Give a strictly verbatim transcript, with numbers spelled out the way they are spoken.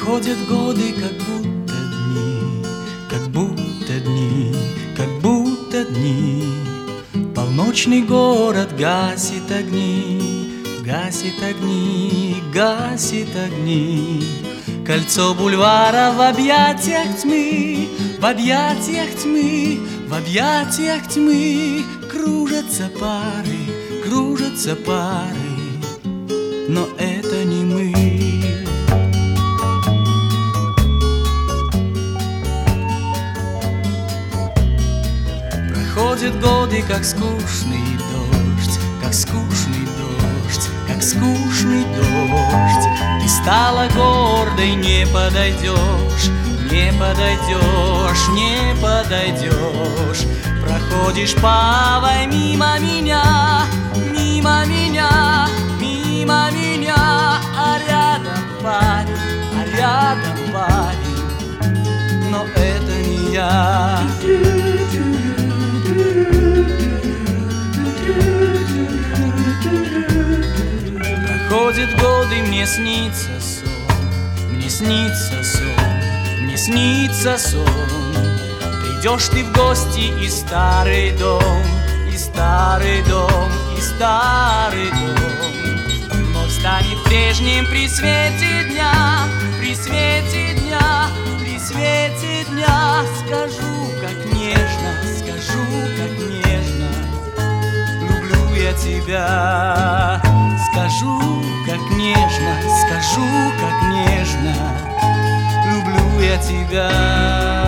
Проходят годы, как будто дни, как будто дни, как будто дни. Полночный город гасит огни, гасит огни, гасит огни. Кольцо бульвара в объятиях тьмы, в объятиях тьмы, в объятиях тьмы. Кружатся пары, кружатся пары, но это не мы. Проходят годы, как скучный дождь, как скучный дождь, как скучный дождь. Ты стала гордой, не подойдешь, не подойдешь, не подойдешь. Проходишь павой мимо меня, мимо меня, мимо меня. А рядом парень, а рядом парень, но это не я. Проходят годы, мне снится сон, мне снится сон, мне снится сон. Придешь ты в гости и старый дом, и старый дом, и старый дом вновь станет прежним при свете дня, при свете дня, при свете дня. Скажу, как нежно, скажу, как нежно, люблю я тебя. Скажу, как нежно, скажу, как нежно, люблю я тебя.